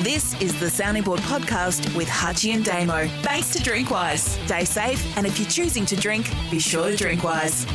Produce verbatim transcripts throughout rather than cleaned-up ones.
This is the Sounding Board podcast with Hutchie and Damo. Thanks to Drinkwise. Stay safe, and if you're choosing to drink, be sure to drink wise.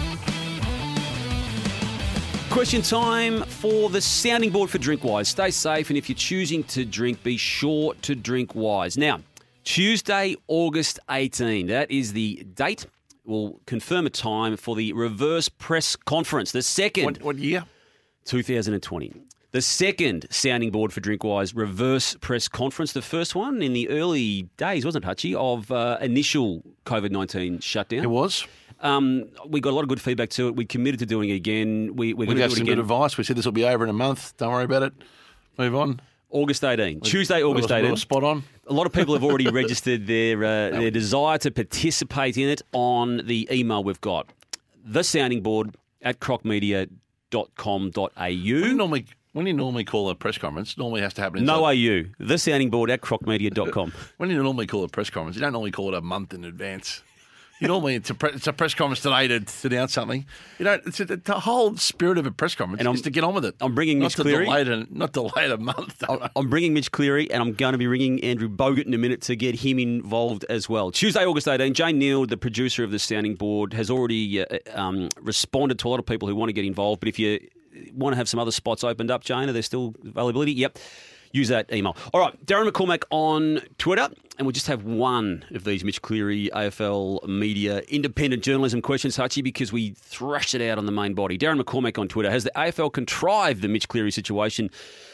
Question time for the Sounding Board for Drinkwise. Stay safe, and if you're choosing to drink, be sure to drink wise. Now, Tuesday, August eighteenth, that is the date. We'll confirm a time for the reverse press conference, the second. What, what year? two thousand twenty. The second Sounding Board for Drinkwise reverse press conference. The first one in the early days, wasn't it, Hutchie, of uh, initial COVID nineteen shutdown. It was. Um, we got a lot of good feedback to it. We committed to doing it again. We, we're We going to gave do it some again. good advice. We said this will be over in a month. Don't worry about it. Move on. August eighteenth. Tuesday, August We were- we were eighteenth. spot on. A lot of people have already registered their uh, their desire to participate in it on the email we've got. The Sounding Board at crocmedia dot com dot a When you u. normally, when you normally call a press conference, normally has to happen. No inside- A U. The Sounding Board at crocmedia dot com. When you normally call a press conference, you don't normally call it a month in advance. You normally it's a, pre- it's a press conference today to, to announce something. You know, it's a, the whole spirit of a press conference And I'm- is to get on with it. I'm bringing not Mitch to Cleary. delay it, a- not delay it a month. I'm bringing Mitch Cleary, and I'm going to be ringing Andrew Bogut in a minute to get him involved as well. Tuesday, August eighteenth, Jane Neal, the producer of the Sounding Board, has already uh, um, responded to a lot of people who want to get involved. But if you want to have some other spots opened up, Jane, are there still availability? Yep. Use that email. All right, Darren McCormack on Twitter, and we'll just have one of these Mitch Cleary, A F L Media, independent journalism questions, Hutchie, because we thrashed it out on the main body. Darren McCormack on Twitter. Has the A F L contrived the Mitch Cleary situation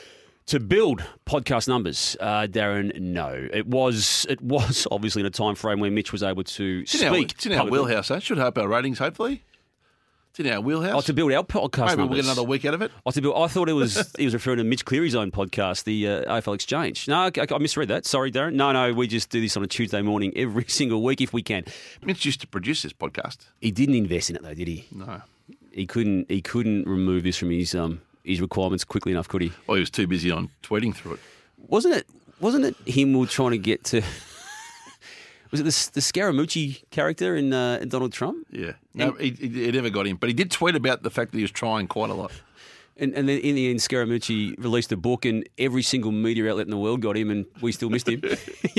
to build podcast numbers? Uh, Darren, no. It was it was obviously in a time frame where Mitch was able to It's in our, speak. it's in our publicly. wheelhouse. That should help our ratings, hopefully. It's in our wheelhouse. Oh, to build our podcast Maybe numbers. we'll get another week out of it. Oh, to build, I thought it was he was referring to Mitch Cleary's own podcast, the uh, A F L Exchange. No, I, I misread that. Sorry, Darren. No, no, we just do this on a Tuesday morning every single week if we can. Mitch used to produce this podcast. He didn't invest in it though, did he? No. He couldn't. He couldn't remove this from his um his requirements quickly enough, could he? Well, he was too busy on tweeting through it. Wasn't it? Wasn't it him who was trying to get to? Was it the, the Scaramucci character in, uh, in Donald Trump? Yeah. No, he, he, he never got him. But he did tweet about the fact that he was trying quite a lot. And, and then in the end, Scaramucci released a book, and every single media outlet in the world got him, and we still missed him.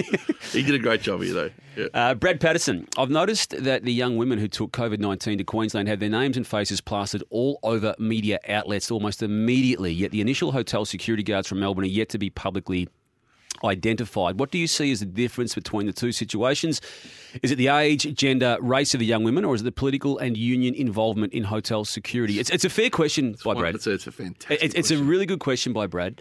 He did a great job here, though. Yeah. Uh, Brad Patterson. I've noticed that the young women who took COVID nineteen to Queensland had their names and faces plastered all over media outlets almost immediately, yet the initial hotel security guards from Melbourne are yet to be publicly identified. What do you see as the difference between the two situations? Is it the age, gender, race of the young women, or is it the political and union involvement in hotel security? It's, it's a fair question by Well, Brad. It's a, it's a fantastic It- it's a question. really good question by Brad.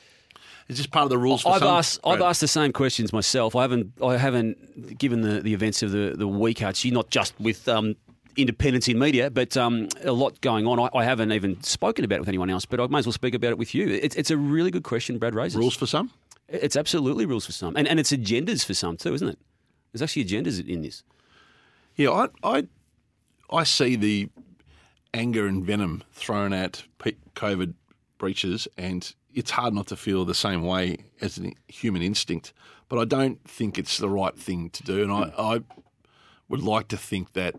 It's just part of the rules for I've some. asked I've Brad. asked the same questions myself. I haven't I haven't given the, the events of the, the week, Hutchie, not just with um, independence in media, but um, a lot going on. I, I haven't even spoken about it with anyone else, but I may as well speak about it with you. It's, it's a really good question Brad raises. Rules for some? It's absolutely rules for some. And, and it's agendas for some too, isn't it? There's actually agendas in this. Yeah, I, I, I see the anger and venom thrown at pe- COVID breaches, and it's hard not to feel the same way as a human instinct. But I don't think it's the right thing to do, and I, I would like to think that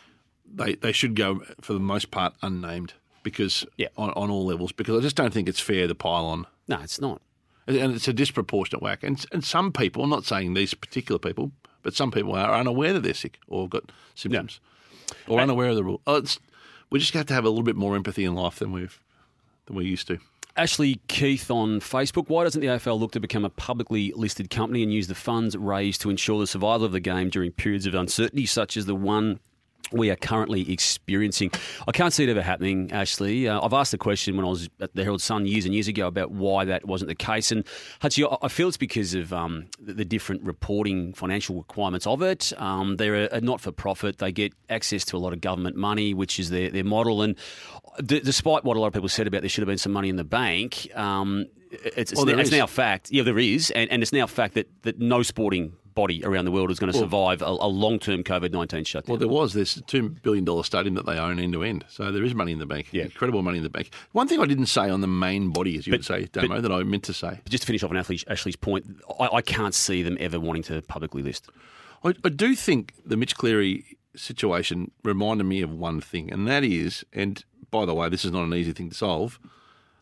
they they should go, for the most part, unnamed because Yeah. on, on all levels, because I just don't think it's fair to pile on. No, it's not. And it's a disproportionate whack. And and some people, I'm not saying these particular people, but some people are unaware that they're sick or have got symptoms or unaware of the rule. Oh, it's, we just have to have a little bit more empathy in life than we've than we used to. Ashley Keith on Facebook. Why doesn't the A F L look to become a publicly listed company and use the funds raised to ensure the survival of the game during periods of uncertainty such as the one we are currently experiencing? I can't see it ever happening, Ashley. Uh, I've asked the question when I was at the Herald Sun years and years ago about why that wasn't the case. And Hutchie, I- I feel it's because of um, the, the different reporting financial requirements of it. Um, they're a, a not-for-profit. They get access to a lot of government money, which is their, their model. And d- despite what a lot of people said about there should have been some money in the bank, um, it's, it's, Well, there now, it's is. now fact. Yeah, there is. And, and it's now fact that, that no sporting body around the world is going to survive a, a long-term COVID nineteen shutdown. Well, there was. There's a two billion dollars stadium that they own end to end. So there is money in the bank. Yeah. Incredible money in the bank. One thing I didn't say on the main body, as you But- would say, Damo, that I meant to say. But just to finish off on Ashley, Ashley's point, I, I can't see them ever wanting to publicly list. I, I do think the Mitch Cleary situation reminded me of one thing, and that is, and by the way, this is not an easy thing to solve,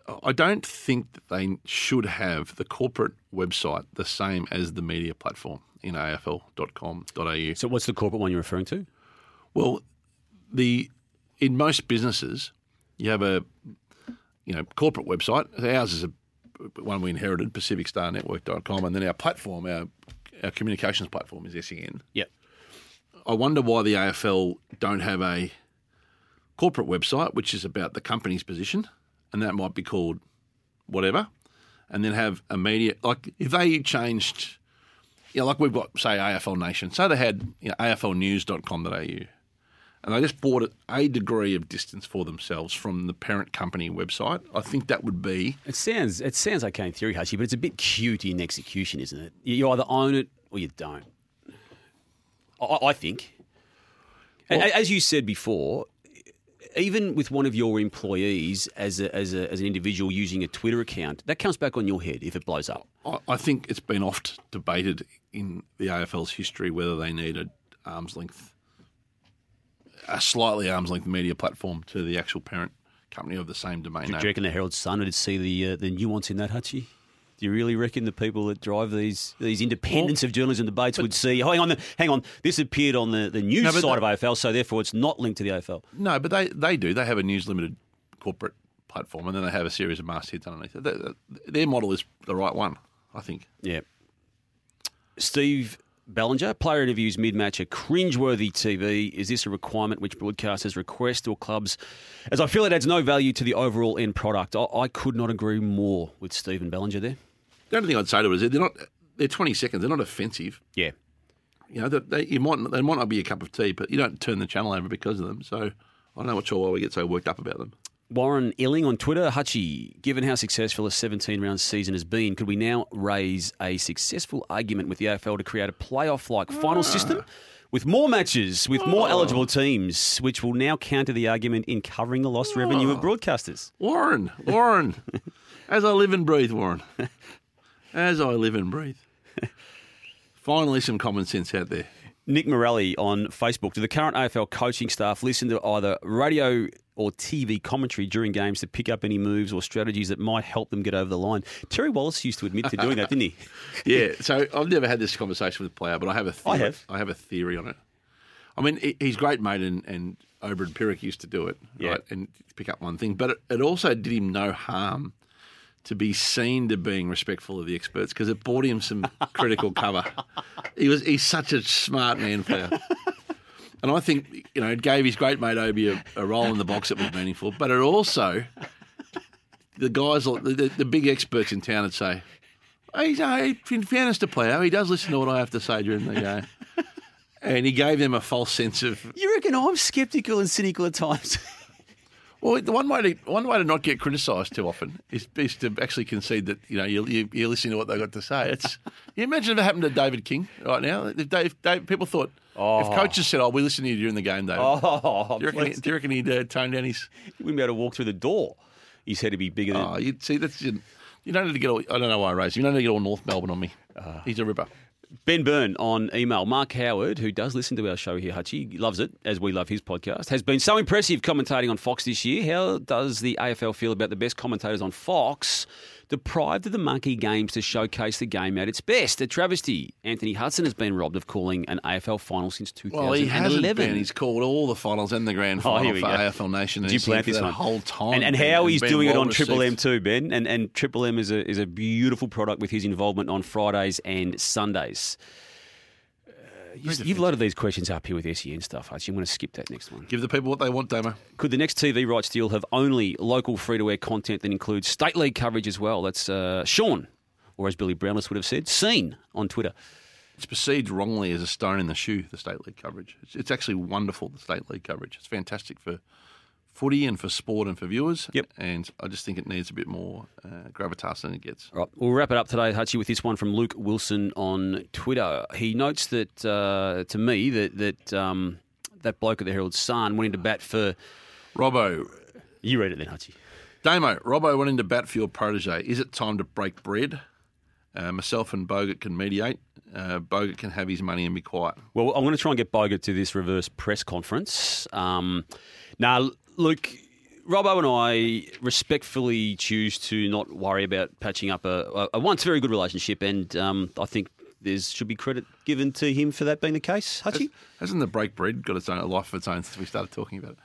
I don't think that they should have the corporate website the same as the media platform in A F L dot com dot A U. So what's the corporate one you're referring to? Well, the in most businesses, you have a you know corporate website. Ours is a one we inherited, pacific star network dot com, and then our platform, our our communications platform is S E N. Yep. I wonder why the A F L don't have a corporate website, which is about the company's position, and that might be called whatever, and then have a media, like if they changed, you know, like we've got, say, A F L Nation, so they had you know, A F L news dot com dot A U, and they just bought a degree of distance for themselves from the parent company website. I think that would be... It sounds it sounds okay in theory, Hutchie, but it's a bit cute in execution, isn't it? You either own it or you don't. I, I think. Well, as you said before, even with one of your employees as a, as a, as an individual using a Twitter account, that comes back on your head if it blows up. I, I think it's been oft debated in the A F L's history whether they need an arm's length, a slightly arm's length media platform to the actual parent company of the same domain Do name. you reckon the Herald Sun would see the uh, the nuance in that, Hutchie? Do you really reckon the people that drive these these independence well, of journalism debates but, would see, oh, hang on, hang on, this appeared on the, the news no, side they, of A F L, so therefore it's not linked to the A F L? No, but they, they do. They have a News Limited corporate platform, and then they have a series of mastheads underneath it. Their, their model is the right one, I think. Yeah. Steve Bellinger, player interviews mid-match are cringeworthy T V. Is this a requirement which broadcasters request or clubs? As I feel it adds no value to the overall end product. I, I could not agree more with Stephen Bellinger there. The only thing I'd say to it is they're not. They're twenty seconds. They're not offensive. Yeah, you know they, they, you might they might not be a cup of tea, but you don't turn the channel over because of them. So I don't know what sure why we get so worked up about them. Warren Illing on Twitter, Hutchie, given how successful a seventeen-round season has been, could we now raise a successful argument with the A F L to create a playoff-like final system with more matches, with more oh. eligible teams, which will now counter the argument in covering the lost oh. revenue of broadcasters? Warren, Warren, as I live and breathe, Warren. As I live and breathe. Finally, some common sense out there. Nick Morelli on Facebook. Do the current A F L coaching staff listen to either radio or T V commentary during games to pick up any moves or strategies that might help them get over the line? Terry Wallace used to admit to doing that, didn't he? Yeah. So I've never had this conversation with a player, but I have a theory. I have. I have a theory on it. I mean, he's great, mate, and, and Oberon Pyrrhic used to do it, yeah. right, and pick up one thing. But it, it also did him no harm to be seen to being respectful of the experts because it bought him some critical cover. He was he's such a smart man player. And I think, you know, it gave his great mate Obi a, a role in the box that was meaningful, but it also, the guys, the, the, the big experts in town would say, he's, uh, in fairness to Player, he does listen to what I have to say during the game. And he gave them a false sense of... You reckon I'm sceptical and cynical at times? Well, the one way to one way to not get criticised too often is, is to actually concede that you know you you you're listening to what they've got to say. It's you imagine if it happened to David King right now. If Dave, Dave people thought oh. if coaches said, "Oh, we listen to you during the game, David," oh, do you reckon, he, do you reckon he'd uh, tone down his? He wouldn't be able to walk through the door. His head would be bigger than. Oh, you see, that's you don't need to get all. I don't know why I raised. You don't need to get all North Melbourne on me. Uh, He's a ripper. Ben Byrne on email. Mark Howard, who does listen to our show here, Hutchie, loves it, as we love his podcast, has been so impressive commentating on Fox this year. How does the A F L feel about the best commentators on Fox deprived of the marquee games to showcase the game at its best? A travesty. Anthony Hudson has been robbed of calling an A F L final since two thousand eleven. Well, he hasn't been. He's called all the finals and the grand final oh, for go. A F L Nation. Did you plant this that one? whole time? And, and how he's doing well it on received. Triple M too, Ben. And and Triple M is a is a beautiful product with his involvement on Fridays and Sundays. You, you've loaded these questions up here with S E N stuff, Hutch. I'm going to skip that next one. Give the people what they want, Damo. Could the next T V rights deal have only local free-to-air content that includes state league coverage as well? That's uh, Sean, or as Billy Brownless would have said, seen on Twitter. It's perceived wrongly as a stone in the shoe, the state league coverage. It's, it's actually wonderful, the state league coverage. It's fantastic for footy and for sport and for viewers. Yep. And I just think it needs a bit more uh, gravitas than it gets. All right. We'll wrap it up today, Hutchie, with this one from Luke Wilson on Twitter. He notes that, uh, to me, that that um, that bloke at the Herald Sun went into bat for... Robbo. You read it then, Hutchie. Damo, Robbo went into bat for your protege. Is it time to break bread? Uh, myself and Bogut can mediate. Uh, Bogut can have his money and be quiet. Well, I'm going to try and get Bogut to this reverse press conference. Um, now... Luke, Robbo and I respectfully choose to not worry about patching up a, a, a once very good relationship, and um, I think there should be credit given to him for that being the case. Hutchie? Has, hasn't the break bread got its own a life of its own since we started talking about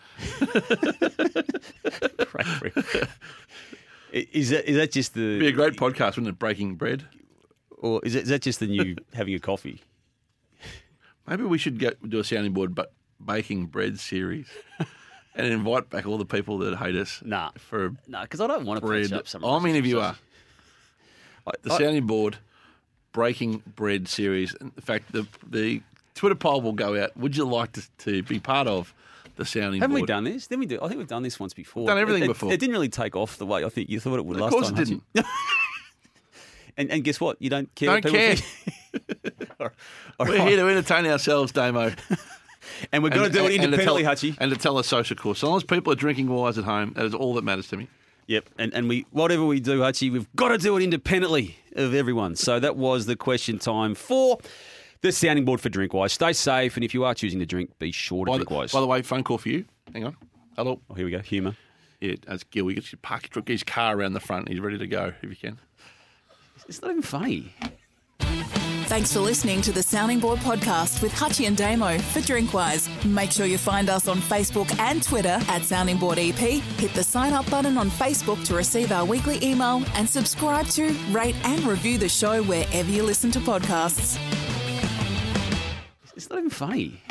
it? Break bread. Is that is that just the? It'd be a great podcast, wouldn't it? Breaking bread. Or is that, is that just the new having a coffee? Maybe we should get, do a sounding board, but baking bread series, and invite back all the people that hate us. Nah, for nah, because I don't want to bread. patch up some. I'm interviewer. The I, sounding board, breaking bread series. In fact, the the Twitter poll will go out. Would you like to, to be part of the sounding Haven't board? we done this? Didn't we do? I think we've done this once before. Done everything it, it, before. It didn't really take off the way I think you thought it would Of last course time. it didn't. and, and guess what? You don't care. Don't what people care. think. All We're right. here to entertain ourselves, Damo. And we're going to do it independently, and Hutchie. to, tell, and to tell a social course. So long as people are drinking wise at home, that is all that matters to me. Yep, and, and we whatever we do, Hutchie, we've got to do it independently of everyone. So that was the question time for the sounding board for Drinkwise. Stay safe, and if you are choosing to drink, be sure to By drink the, wise. by the way, phone call for you. Hang on. Hello. Oh, here we go. Humour. Yeah, that's Gil. We get you park your- get his car around the front. He's ready to go if you can. It's not even funny. Thanks for listening to the Sounding Board podcast with Hutchie and Damo for Drinkwise. Make sure you find us on Facebook and Twitter at Sounding Board E P. Hit the sign up button on Facebook to receive our weekly email and subscribe to, rate and review the show wherever you listen to podcasts. It's not even funny.